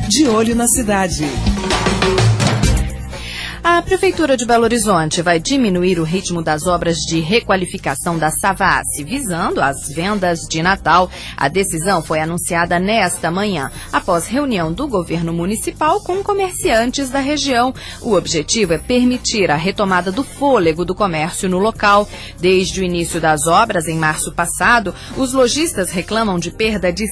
De olho na cidade. A Prefeitura de Belo Horizonte vai diminuir o ritmo das obras de requalificação da Savassi, visando as vendas de Natal. A decisão foi anunciada nesta manhã, após reunião do governo municipal com comerciantes da região. O objetivo é permitir a retomada do fôlego do comércio no local. Desde o início das obras, em março passado, os lojistas reclamam de perda de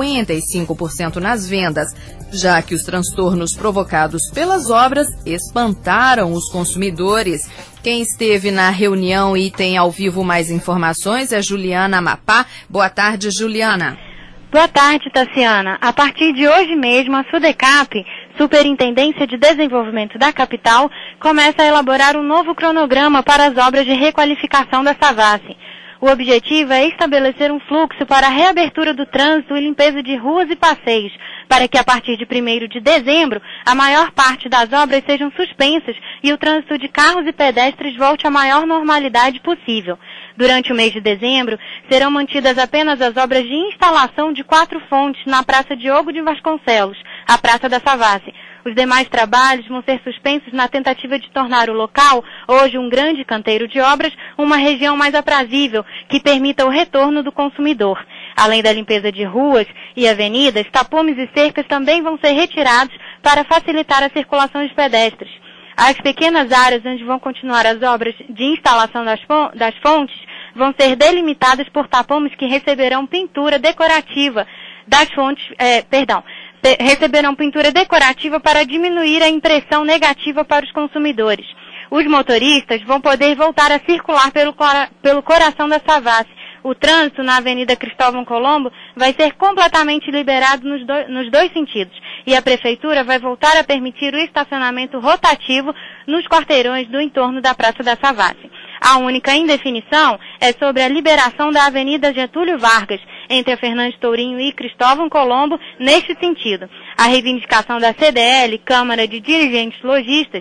55% nas vendas, já que os transtornos provocados pelas obras espantaram os consumidores. Quem esteve na reunião e tem ao vivo mais informações é Juliana Amapá. Boa tarde, Juliana. Boa tarde, Tassiana. A partir de hoje mesmo, a SUDECAP, Superintendência de Desenvolvimento da Capital, começa a elaborar um novo cronograma para as obras de requalificação da Savassi. O objetivo é estabelecer um fluxo para a reabertura do trânsito e limpeza de ruas e passeios, para que a partir de 1º de dezembro, a maior parte das obras sejam suspensas e o trânsito de carros e pedestres volte à maior normalidade possível. Durante o mês de dezembro, serão mantidas apenas as obras de instalação de 4 fontes na Praça Diogo de Vasconcelos, a Praça da Savassi. Os demais trabalhos vão ser suspensos na tentativa de tornar o local, hoje um grande canteiro de obras, uma região mais aprazível, que permita o retorno do consumidor. Além da limpeza de ruas e avenidas, tapumes e cercas também vão ser retirados para facilitar a circulação de pedestres. As pequenas áreas onde vão continuar as obras de instalação das fontes vão ser delimitadas por tapumes que receberão pintura decorativa das fontes, receberão pintura decorativa para diminuir a impressão negativa para os consumidores. Os motoristas vão poder voltar a circular pelo coração da Savassi. O trânsito na Avenida Cristóvão Colombo vai ser completamente liberado nos dois sentidos. E a Prefeitura vai voltar a permitir o estacionamento rotativo nos quarteirões do entorno da Praça da Savassi. A única indefinição é sobre a liberação da Avenida Getúlio Vargas, entre a Fernandes Tourinho e Cristóvão Colombo, neste sentido. A reivindicação da CDL, Câmara de Dirigentes Lojistas,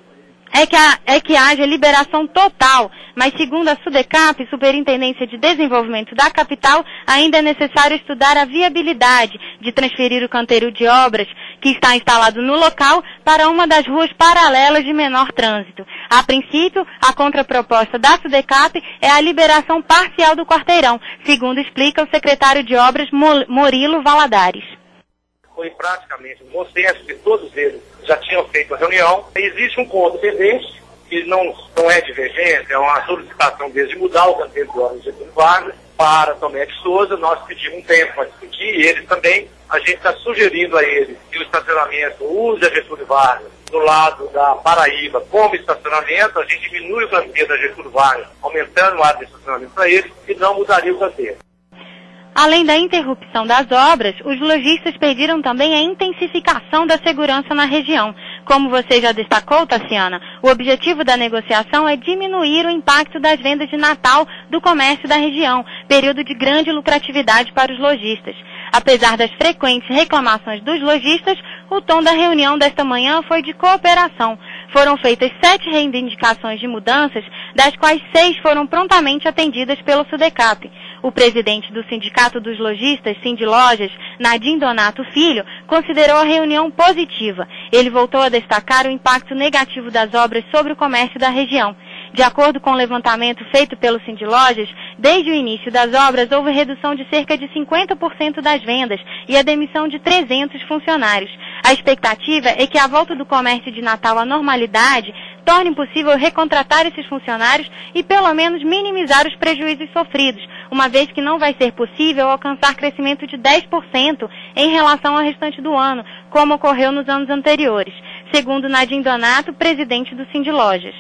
é que haja liberação total, mas segundo a SUDECAP, Superintendência de Desenvolvimento da Capital, ainda é necessário estudar a viabilidade de transferir o canteiro de obras que está instalado no local para uma das ruas paralelas de menor trânsito. A princípio, a contraproposta da SUDECAP é a liberação parcial do quarteirão, segundo explica o secretário de Obras Murilo Valadares. Foi praticamente um consenso que todos eles já tinham feito a reunião. Existe um ponto pendente, que não é divergência, é uma solicitação deles de mudar o canteiro de obras de Getúlio Vargas para Tomé de Souza. Nós pedimos um tempo para discutir, e eles também. A gente está sugerindo a eles que o estacionamento use a Getúlio Vargas do lado da Paraíba como estacionamento. A gente diminui o canteiro da Getúlio Vargas, aumentando o área de estacionamento para eles, e não mudaria o canteiro. Além da interrupção das obras, os lojistas pediram também a intensificação da segurança na região. Como você já destacou, Tassiana, o objetivo da negociação é diminuir o impacto das vendas de Natal do comércio da região, período de grande lucratividade para os lojistas. Apesar das frequentes reclamações dos lojistas, o tom da reunião desta manhã foi de cooperação. Foram feitas 7 reivindicações de mudanças, das quais 6 foram prontamente atendidas pelo SUDECAP. O presidente do Sindicato dos Lojistas, Sindilojas, Nadim Donato Filho, considerou a reunião positiva. Ele voltou a destacar o impacto negativo das obras sobre o comércio da região. De acordo com o levantamento feito pelo Sindilojas, desde o início das obras houve redução de cerca de 50% das vendas e a demissão de 300 funcionários. A expectativa é que a volta do comércio de Natal à normalidade torne possível recontratar esses funcionários e pelo menos minimizar os prejuízos sofridos, uma vez que não vai ser possível alcançar crescimento de 10% em relação ao restante do ano, como ocorreu nos anos anteriores, segundo Nadim Donato, presidente do Sindilojas.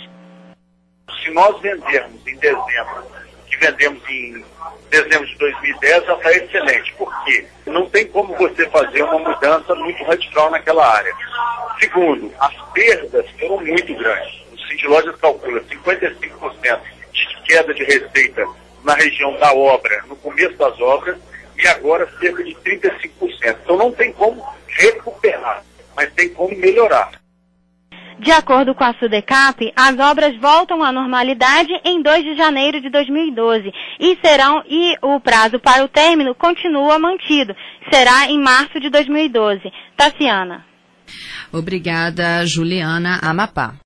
Se nós vendermos em dezembro, que vendemos em dezembro de 2010, já está excelente. Por quê? Não tem como você fazer uma mudança muito radical naquela área. Segundo, as perdas foram muito grandes. O Sindilojas calcula 55% de queda de receita na região da obra, no começo das obras, e agora cerca de 35%. Então não tem como recuperar, mas tem como melhorar. De acordo com a SUDECAP, as obras voltam à normalidade em 2 de janeiro de 2012 e o prazo para o término continua mantido. Será em março de 2012. Tassiana. Obrigada, Juliana Amapá.